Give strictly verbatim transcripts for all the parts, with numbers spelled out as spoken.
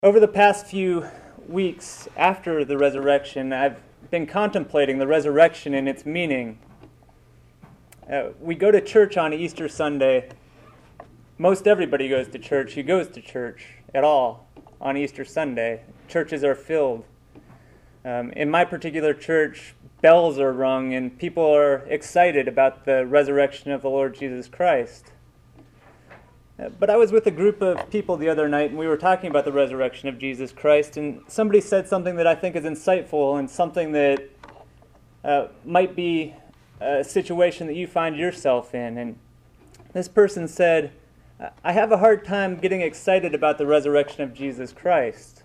Over the past few weeks after the resurrection, I've been contemplating the resurrection and its meaning. Uh, we go to church on Easter Sunday. Most everybody goes to church who goes to church at all on Easter Sunday. Churches are filled. Um, in my particular church, bells are rung and people are excited about the resurrection of the Lord Jesus Christ. But I was with a group of people the other night, and we were talking about the resurrection of Jesus Christ, and somebody said something that I think is insightful and something that uh, might be a situation that you find yourself in. And this person said, I have a hard time getting excited about the resurrection of Jesus Christ.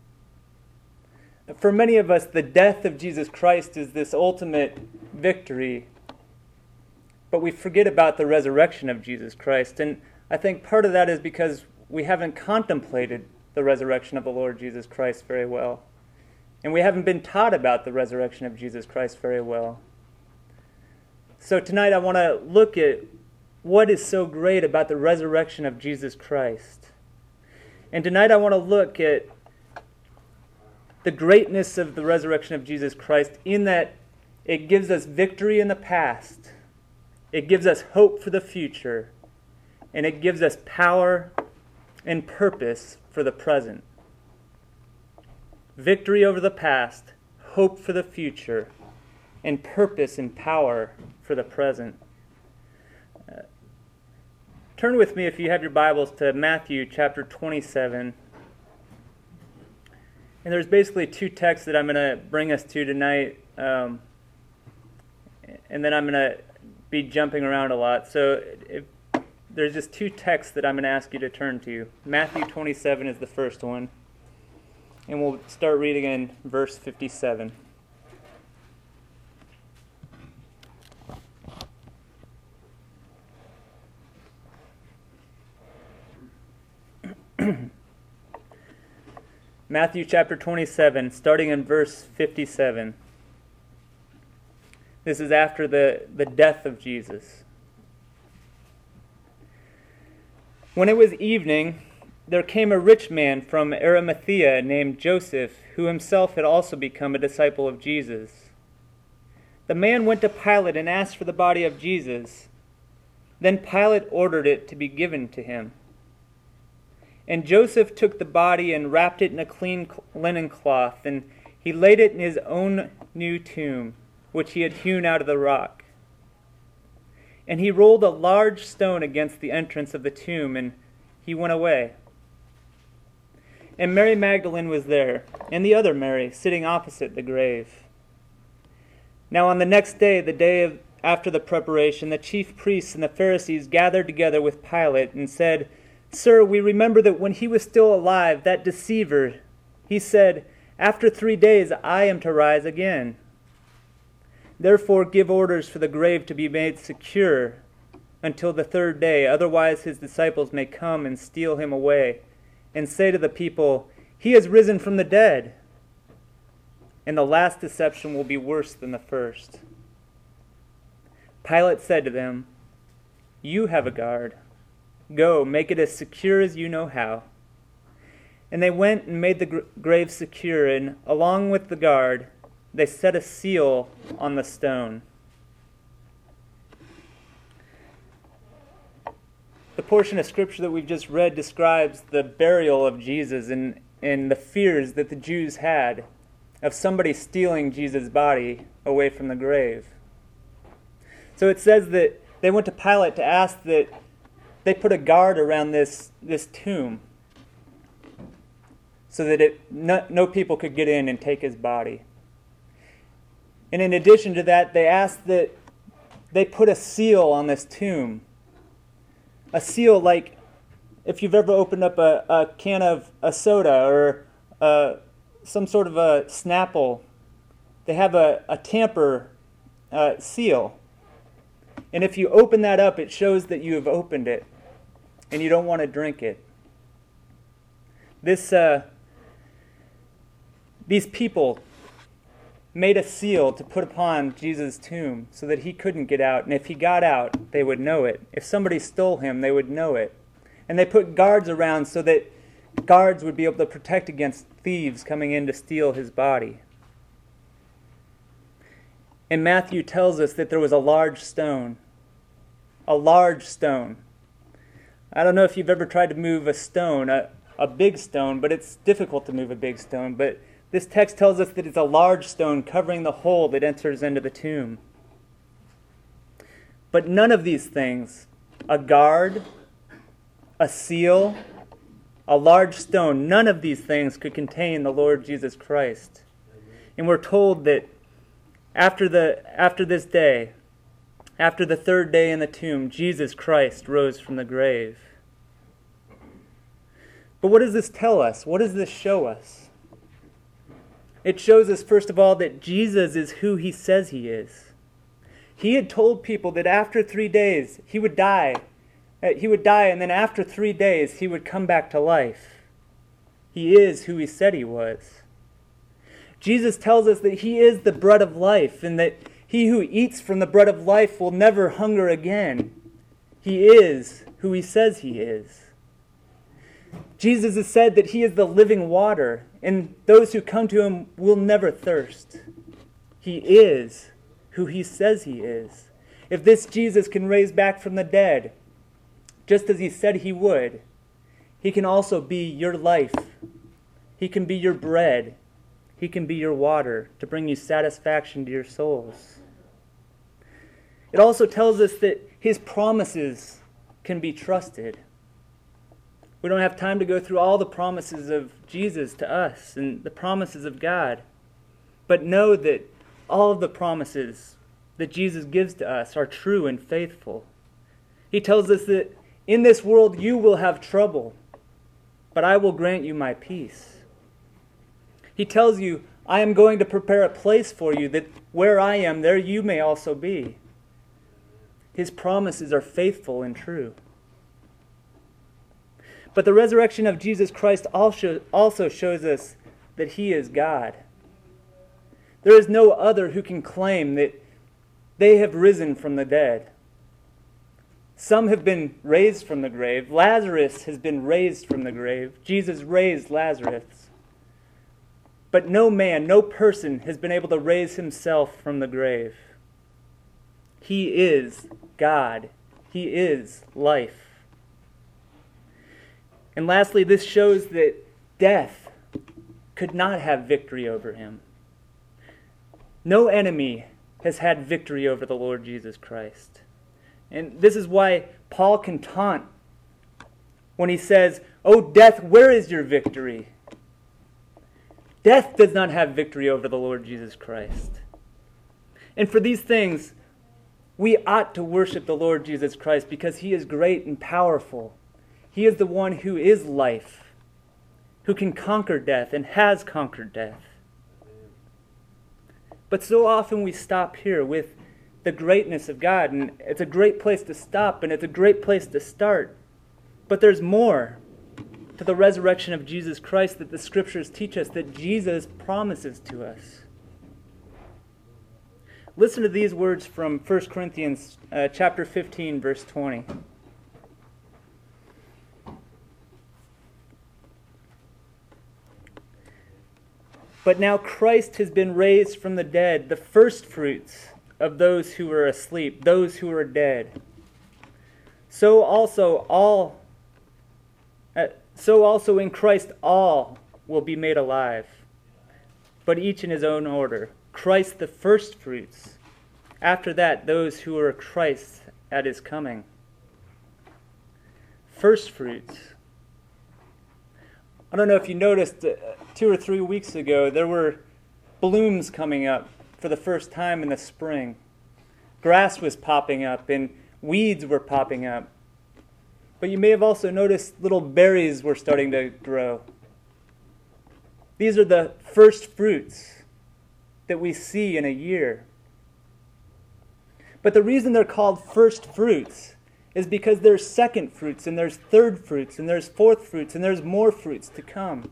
For many of us, the death of Jesus Christ is this ultimate victory, but we forget about the resurrection of Jesus Christ. And I think part of that is because we haven't contemplated the resurrection of the Lord Jesus Christ very well. And we haven't been taught about the resurrection of Jesus Christ very well. So tonight I want to look at what is so great about the resurrection of Jesus Christ. And tonight I want to look at the greatness of the resurrection of Jesus Christ in that it gives us victory in the past, it gives us hope for the future, and it gives us power and purpose for the present. Victory over the past, hope for the future, and purpose and power for the present. Uh, turn with me, if you have your Bibles, to Matthew chapter twenty-seven. And there's basically two texts that I'm going to bring us to tonight. Um, and then I'm going to be jumping around a lot. So if There's just two texts that I'm going to ask you to turn to. Matthew twenty-seven is the first one. And we'll start reading in verse fifty-seven. Matthew chapter twenty-seven, starting in verse fifty-seven. This is after the, the death of Jesus. When it was evening, there came a rich man from Arimathea named Joseph, who himself had also become a disciple of Jesus. The man went to Pilate and asked for the body of Jesus. Then Pilate ordered it to be given to him. And Joseph took the body and wrapped it in a clean linen cloth, and he laid it in his own new tomb, which he had hewn out of the rock. And he rolled a large stone against the entrance of the tomb, and he went away. And Mary Magdalene was there, and the other Mary, sitting opposite the grave. Now on the next day, the day of, after the preparation, the chief priests and the Pharisees gathered together with Pilate and said, Sir, we remember that when he was still alive, that deceiver, he said, After three days I am to rise again. Therefore give orders for the grave to be made secure until the third day, otherwise his disciples may come and steal him away, and say to the people, He has risen from the dead. And the last deception will be worse than the first. Pilate said to them, You have a guard. Go, make it as secure as you know how. And they went and made the gra- grave secure, and along with the guard, they set a seal on the stone. The portion of Scripture that we've just read describes the burial of Jesus and, and the fears that the Jews had of somebody stealing Jesus' body away from the grave. So it says that they went to Pilate to ask that they put a guard around this, this tomb so that it, no, no people could get in and take his body. And in addition to that, they asked that they put a seal on this tomb. A seal like if you've ever opened up a, a can of a soda or uh, some sort of a Snapple, they have a, a tamper uh, seal. And if you open that up, it shows that you have opened it and you don't want to drink it. This, uh, these people made a seal to put upon Jesus' tomb so that he couldn't get out. And if he got out, they would know it. If somebody stole him, they would know it. And they put guards around so that guards would be able to protect against thieves coming in to steal his body. And Matthew tells us that there was a large stone. A large stone. I don't know if you've ever tried to move a stone, a, a big stone, but it's difficult to move a big stone. But this text tells us that it's a large stone covering the hole that enters into the tomb. But none of these things, a guard, a seal, a large stone, none of these things could contain the Lord Jesus Christ. And we're told that after the after this day, after the third day in the tomb, Jesus Christ rose from the grave. But what does this tell us? What does this show us? It shows us, first of all, that Jesus is who he says he is. He had told people that after three days he would die. He would die, and then after three days he would come back to life. He is who he said he was. Jesus tells us that he is the bread of life, and that he who eats from the bread of life will never hunger again. He is who he says he is. Jesus has said that he is the living water, and those who come to him will never thirst. He is who he says he is. If this Jesus can raise back from the dead, just as he said he would, he can also be your life. He can be your bread. He can be your water to bring you satisfaction to your souls. It also tells us that his promises can be trusted. We don't have time to go through all the promises of Jesus to us and the promises of God. But know that all of the promises that Jesus gives to us are true and faithful. He tells us that in this world you will have trouble, but I will grant you my peace. He tells you, I am going to prepare a place for you, that where I am, there you may also be. His promises are faithful and true. But the resurrection of Jesus Christ also also shows us that he is God. There is no other who can claim that they have risen from the dead. Some have been raised from the grave. Lazarus has been raised from the grave. Jesus raised Lazarus. But no man, no person has been able to raise himself from the grave. He is God. He is life. And lastly, this shows that death could not have victory over him. No enemy has had victory over the Lord Jesus Christ. And this is why Paul can taunt when he says, "O death, where is your victory?" Death does not have victory over the Lord Jesus Christ. And for these things, we ought to worship the Lord Jesus Christ because he is great and powerful. He is the one who is life, who can conquer death and has conquered death. But so often we stop here with the greatness of God, and it's a great place to stop, and it's a great place to start. But there's more to the resurrection of Jesus Christ that the Scriptures teach us, that Jesus promises to us. Listen to these words from First Corinthians uh, chapter fifteen, verse twenty. But now Christ has been raised from the dead, the firstfruits of those who were asleep, those who are dead. So also all, uh, so also in Christ all will be made alive, but each in his own order. Christ the firstfruits. After that, those who are Christ at his coming. Firstfruits. I don't know if you noticed, uh, two or three weeks ago, there were blooms coming up for the first time in the spring. Grass was popping up and weeds were popping up. But you may have also noticed little berries were starting to grow. These are the first fruits that we see in a year. But the reason they're called first fruits is because there's second fruits, and there's third fruits, and there's fourth fruits, and there's more fruits to come.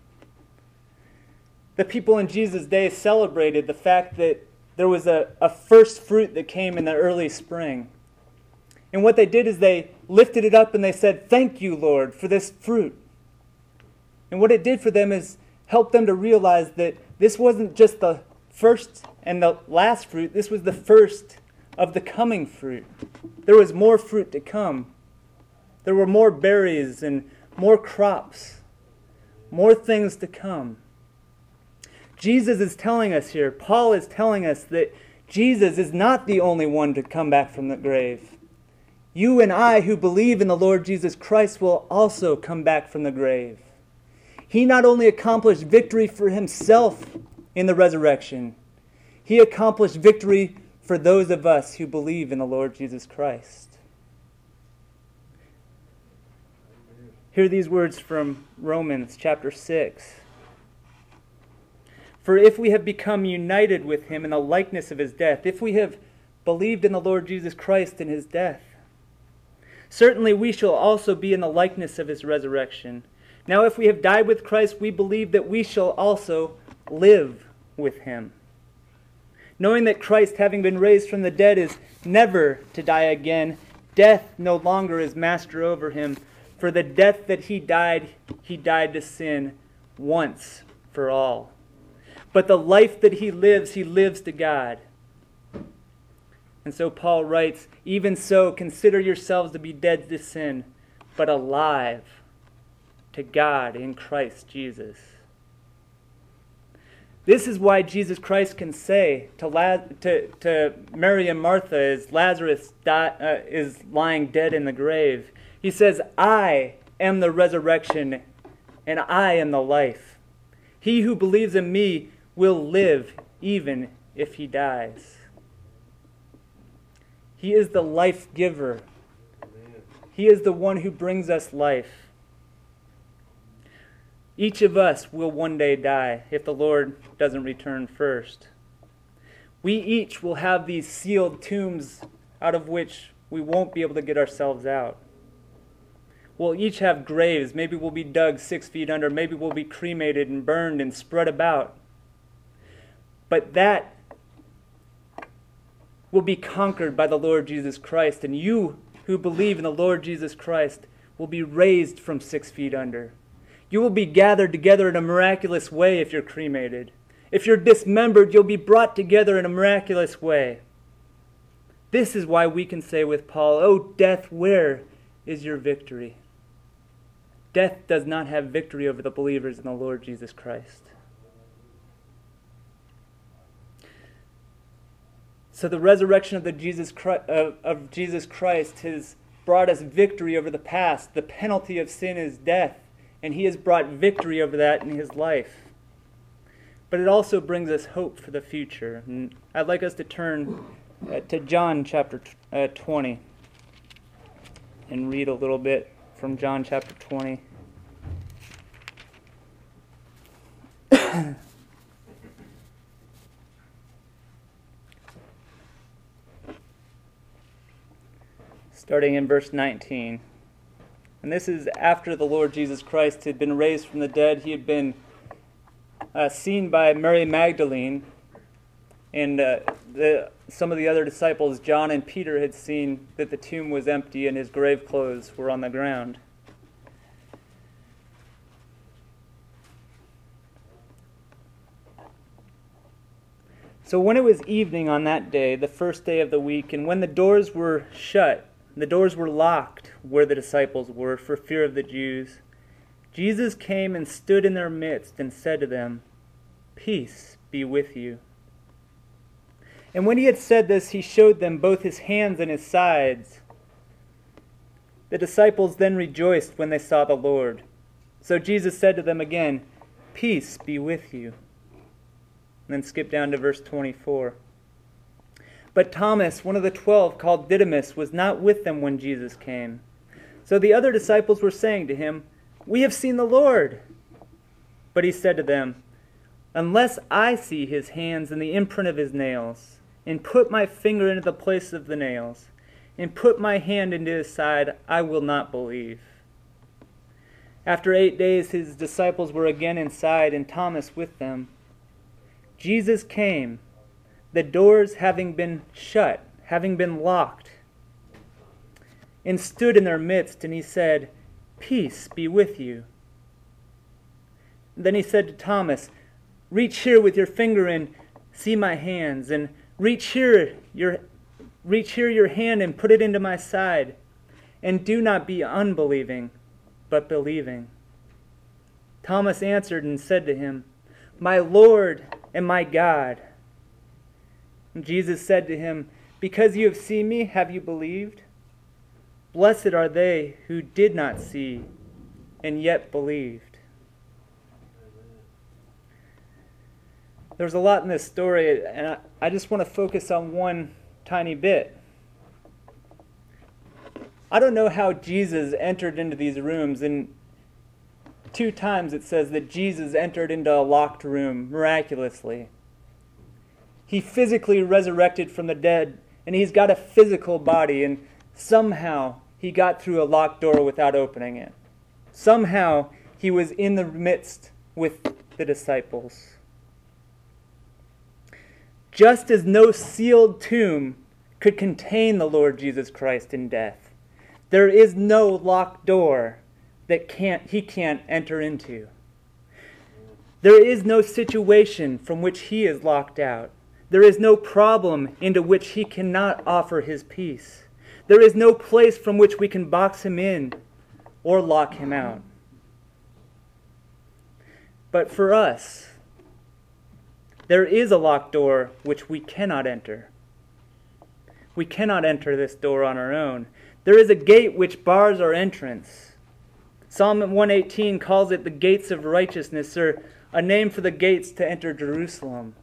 The people in Jesus' day celebrated the fact that there was a, a first fruit that came in the early spring. And what they did is they lifted it up and they said, "Thank you, Lord, for this fruit." And what it did for them is help them to realize that this wasn't just the first and the last fruit, this was the first of the coming fruit. There was more fruit to come. There were more berries and more crops, more things to come. Jesus is telling us here, Paul is telling us that Jesus is not the only one to come back from the grave. You and I who believe in the Lord Jesus Christ will also come back from the grave. He not only accomplished victory for himself in the resurrection, he accomplished victory for those of us who believe in the Lord Jesus Christ. Hear these words from Romans chapter six. For if we have become united with him in the likeness of his death, if we have believed in the Lord Jesus Christ in his death, certainly we shall also be in the likeness of his resurrection. Now if we have died with Christ, we believe that we shall also live with him. Knowing that Christ, having been raised from the dead, is never to die again, death no longer is master over him. For the death that he died, he died to sin once for all. But the life that he lives, he lives to God. And so Paul writes, even so, consider yourselves to be dead to sin, but alive to God in Christ Jesus. This is why Jesus Christ can say to, La- to, to Mary and Martha as Lazarus die, uh, is lying dead in the grave. He says, I am the resurrection and I am the life. He who believes in me will live even if he dies. He is the life giver. He is the one who brings us life. Each of us will one day die if the Lord doesn't return first. We each will have these sealed tombs out of which we won't be able to get ourselves out. We'll each have graves. Maybe we'll be dug six feet under. Maybe we'll be cremated and burned and spread about. But that will be conquered by the Lord Jesus Christ. And you who believe in the Lord Jesus Christ will be raised from six feet under. You will be gathered together in a miraculous way if you're cremated. If you're dismembered, you'll be brought together in a miraculous way. This is why we can say with Paul, "O death, where is your victory?" Death does not have victory over the believers in the Lord Jesus Christ. So the resurrection of, the Jesus Christ, of, of Jesus Christ has brought us victory over the past. The penalty of sin is death. And he has brought victory over that in his life. But it also brings us hope for the future. And I'd like us to turn uh, to John chapter uh, twenty and read a little bit from John chapter twenty. Starting in verse nineteen. And this is after the Lord Jesus Christ had been raised from the dead. He had been uh, seen by Mary Magdalene, and uh, the, some of the other disciples, John and Peter, had seen that the tomb was empty and his grave clothes were on the ground. So when it was evening on that day, the first day of the week, and when the doors were shut, the doors were locked where the disciples were for fear of the Jews, Jesus came and stood in their midst and said to them, "Peace be with you." And when he had said this, he showed them both his hands and his sides. The disciples then rejoiced when they saw the Lord. So Jesus said to them again, "Peace be with you." And then skip down to verse twenty-four. But Thomas, one of the twelve, called Didymus, was not with them when Jesus came. So the other disciples were saying to him, "We have seen the Lord." But he said to them, "Unless I see his hands and the imprint of his nails, and put my finger into the place of the nails, and put my hand into his side, I will not believe." After eight days his disciples were again inside, and Thomas with them. Jesus came, the doors having been shut, having been locked, and stood in their midst, and he said, "Peace be with you." then he said to Thomas, "Reach here with your finger and see my hands, and reach here your reach here your hand and put it into my side, and do not be unbelieving, but believing." Thomas answered and said to him, "My Lord and my God." And Jesus said to him, "Because you have seen me, have you believed? Blessed are they who did not see and yet believed." There's a lot in this story, and I, I just want to focus on one tiny bit. I don't know how Jesus entered into these rooms, and two times it says that Jesus entered into a locked room miraculously. He physically resurrected from the dead, and he's got a physical body, and somehow he got through a locked door without opening it. Somehow he was in the midst with the disciples. Just as no sealed tomb could contain the Lord Jesus Christ in death, there is no locked door that can't he can't enter into. There is no situation from which he is locked out. There is no problem into which he cannot offer his peace. There is no place from which we can box him in or lock him out. But for us, there is a locked door which we cannot enter. We cannot enter this door on our own. There is a gate which bars our entrance. Psalm one eighteen calls it the gates of righteousness, or a name for the gates to enter Jerusalem.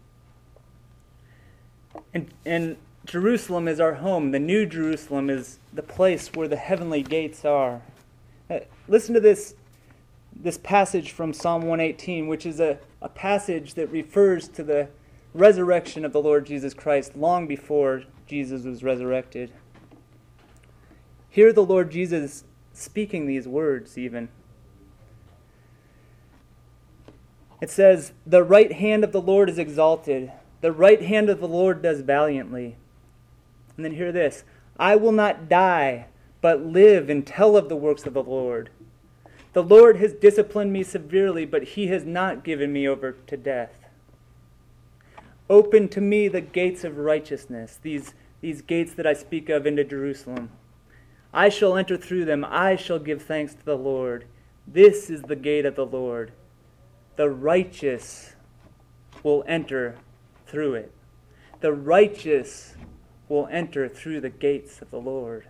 And, and Jerusalem is our home. The New Jerusalem is the place where the heavenly gates are. Uh, listen to this, this passage from Psalm one eighteen, which is a, a passage that refers to the resurrection of the Lord Jesus Christ long before Jesus was resurrected. Hear the Lord Jesus speaking these words even. It says, "The right hand of the Lord is exalted. The right hand of the Lord does valiantly." And then hear this, "I will not die, but live and tell of the works of the Lord. The Lord has disciplined me severely, but he has not given me over to death. Open to me the gates of righteousness," these, these gates that I speak of into Jerusalem. "I shall enter through them. I shall give thanks to the Lord. This is the gate of the Lord. The righteous will enter through it." The righteous will enter through the gates of the Lord.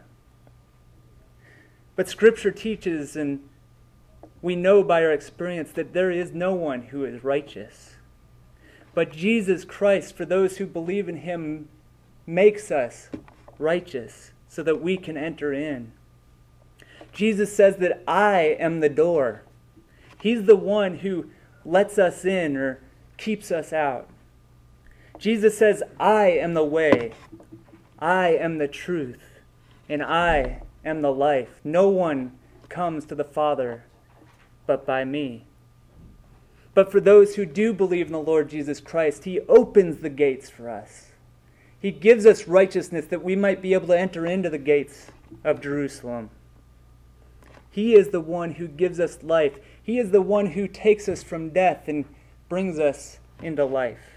But Scripture teaches, and we know by our experience, that there is no one who is righteous. But Jesus Christ, for those who believe in him, makes us righteous so that we can enter in. Jesus says that I am the door. He's the one who lets us in or keeps us out. Jesus says, "I am the way, I am the truth, and I am the life. No one comes to the Father but by me." But for those who do believe in the Lord Jesus Christ, he opens the gates for us. He gives us righteousness that we might be able to enter into the gates of Jerusalem. He is the one who gives us life. He is the one who takes us from death and brings us into life.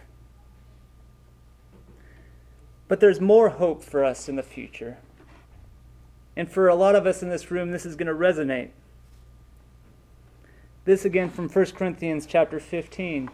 But there's more hope for us in the future. And for a lot of us in this room, this is going to resonate. This again from First Corinthians chapter fifteen,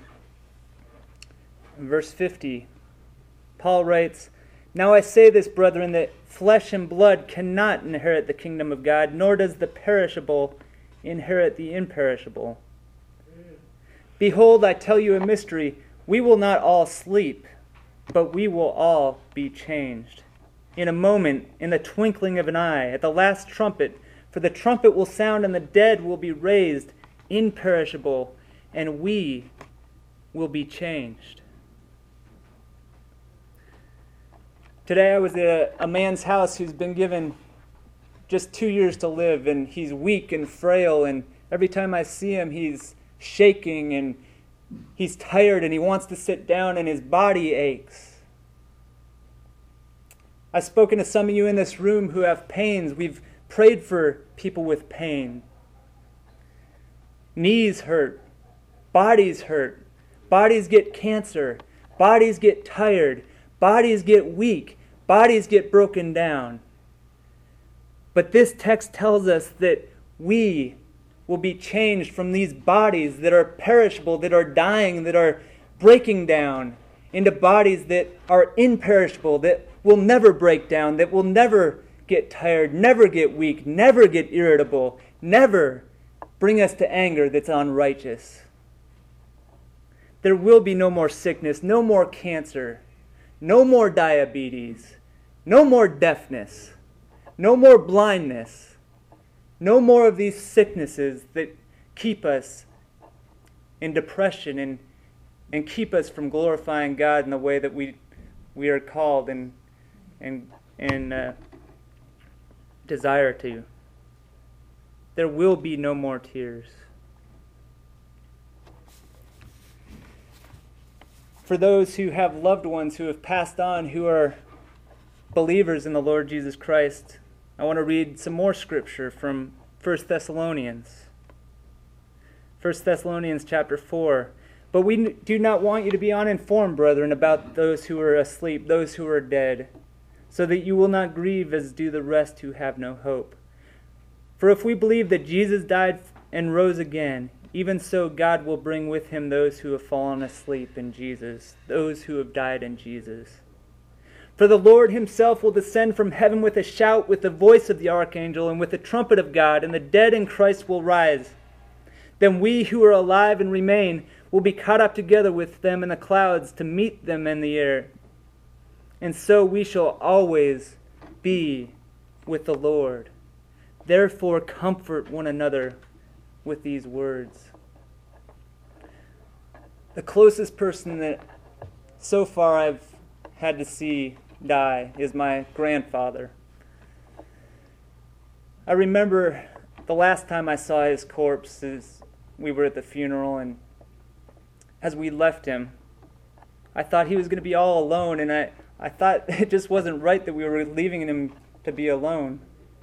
verse fifty. Paul writes, "Now I say this, brethren, that flesh and blood cannot inherit the kingdom of God, nor does the perishable inherit the imperishable. Behold, I tell you a mystery. We will not all sleep, but we will all be changed. In a moment, in the twinkling of an eye, at the last trumpet, for the trumpet will sound and the dead will be raised imperishable, and we will be changed." Today I was at a, a man's house who's been given just two years to live, and he's weak and frail, and every time I see him he's shaking and he's tired and he wants to sit down and his body aches. I've spoken to some of you in this room who have pains. We've prayed for people with pain. Knees hurt, Bodies hurt. Bodies get cancer. Bodies get tired. Bodies get weak. Bodies get broken down. But this text tells us that we will be changed from these bodies that are perishable, that are dying, that are breaking down, into bodies that are imperishable, that will never break down, that will never get tired, never get weak, never get irritable, never bring us to anger that's unrighteous. There will be no more sickness, no more cancer, no more diabetes, no more deafness, no more blindness, no more of these sicknesses that keep us in depression and, and keep us from glorifying God in the way that we we are called and and and uh, desire to. There will be no more tears. For those who have loved ones who have passed on, who are believers in the Lord Jesus Christ, I want to read some more scripture from First Thessalonians. First Thessalonians chapter four. But we do not want you to be uninformed, brethren, about those who are asleep, those who are dead, so that you will not grieve as do the rest who have no hope. For if we believe that Jesus died and rose again, even so God will bring with him those who have fallen asleep in Jesus, those who have died in Jesus. For the Lord himself will descend from heaven with a shout, with the voice of the archangel, and with the trumpet of God, and the dead in Christ will rise. Then we who are alive and remain will be caught up together with them in the clouds to meet them in the air. And so we shall always be with the Lord. Therefore comfort one another with these words. The closest person that so far I've had to see die is my grandfather. I remember the last time I saw his corpse is we were at the funeral, and as we left him, I thought he was going to be all alone, and I, I thought it just wasn't right that we were leaving him to be alone.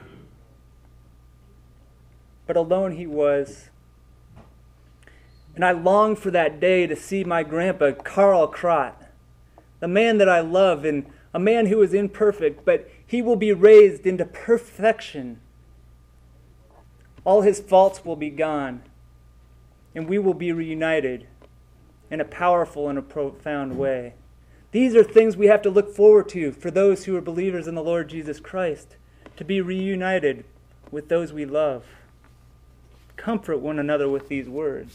But alone he was. And I longed for that day to see my grandpa, Carl Krott, the man that I love, and a man who is imperfect, but he will be raised into perfection. All his faults will be gone, and we will be reunited in a powerful and a profound way. These are things we have to look forward to for those who are believers in the Lord Jesus Christ, to be reunited with those we love. Comfort one another with these words.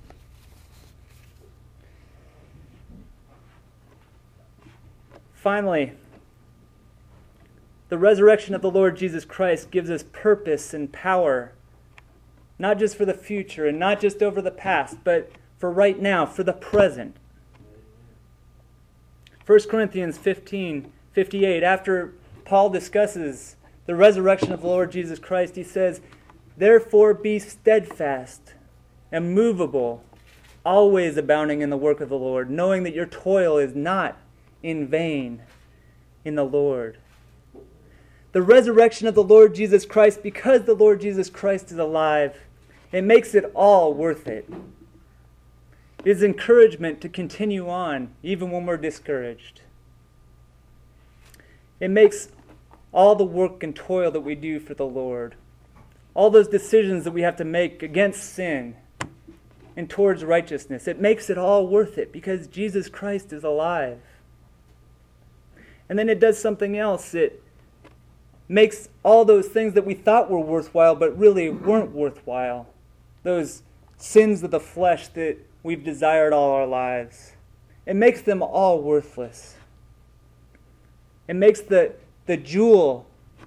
Finally, the resurrection of the Lord Jesus Christ gives us purpose and power, not just for the future and not just over the past, but for right now, for the present. First Corinthians fifteen fifty-eight, after Paul discusses the resurrection of the Lord Jesus Christ, he says, "Therefore be steadfast, immovable, always abounding in the work of the Lord, knowing that your toil is not in vain in the Lord." The resurrection of the Lord Jesus Christ, because the Lord Jesus Christ is alive, it makes it all worth it. It is encouragement to continue on, even when we're discouraged. It makes all the work and toil that we do for the Lord, all those decisions that we have to make against sin and towards righteousness, it makes it all worth it because Jesus Christ is alive. And then it does something else. It makes all those things that we thought were worthwhile but really weren't worthwhile, those sins of the flesh that we've desired all our lives, it makes them all worthless. It makes the, the jewel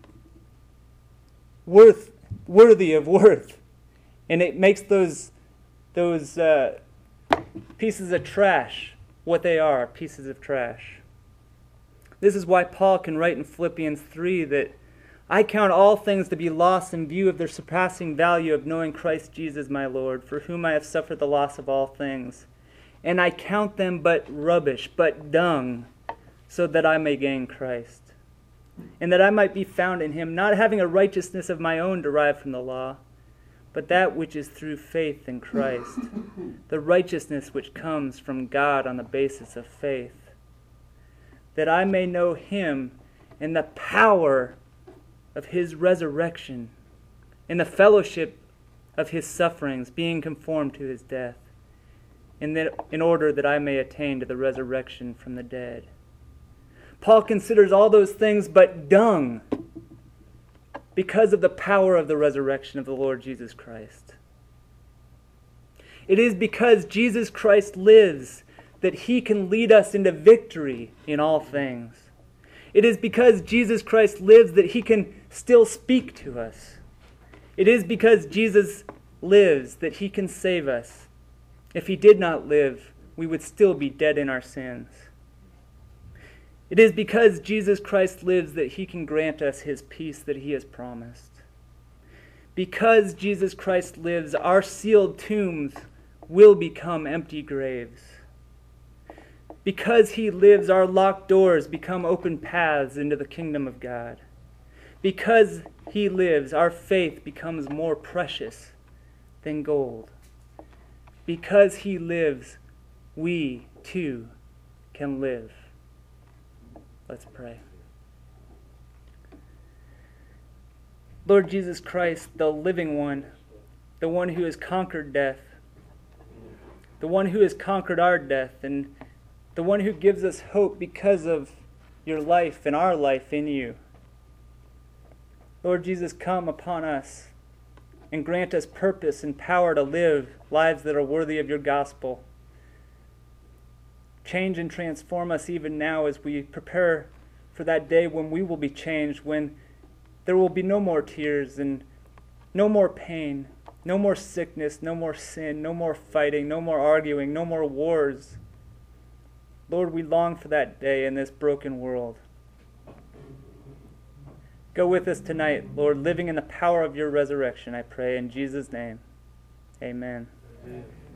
worth worthy of worth. And it makes those, those uh, pieces of trash what they are, pieces of trash. This is why Paul can write in Philippians three that I count all things to be lost in view of their surpassing value of knowing Christ Jesus my Lord, for whom I have suffered the loss of all things. And I count them but rubbish, but dung, so that I may gain Christ, and that I might be found in him, not having a righteousness of my own derived from the law, but that which is through faith in Christ, the righteousness which comes from God on the basis of faith, that I may know him in the power of his resurrection, in the fellowship of his sufferings, being conformed to his death, in, that, in order that I may attain to the resurrection from the dead. Paul considers all those things but dung because of the power of the resurrection of the Lord Jesus Christ. It is because Jesus Christ lives that he can lead us into victory in all things. It is because Jesus Christ lives that he can still speak to us. It is because Jesus lives that he can save us. If he did not live, we would still be dead in our sins. It is because Jesus Christ lives that he can grant us his peace that he has promised. Because Jesus Christ lives, our sealed tombs will become empty graves. Because he lives, our locked doors become open paths into the kingdom of God. Because he lives, our faith becomes more precious than gold. Because he lives, we too can live. Let's pray. Lord Jesus Christ, the living one, the one who has conquered death, the one who has conquered our death, and the one who gives us hope because of your life and our life in you. Lord Jesus, come upon us and grant us purpose and power to live lives that are worthy of your gospel. Change and transform us even now as we prepare for that day when we will be changed, when there will be no more tears and no more pain, no more sickness, no more sin, no more fighting, no more arguing, no more wars. Lord, we long for that day in this broken world. Go with us tonight, Lord, living in the power of your resurrection, I pray in Jesus' name. Amen. Amen.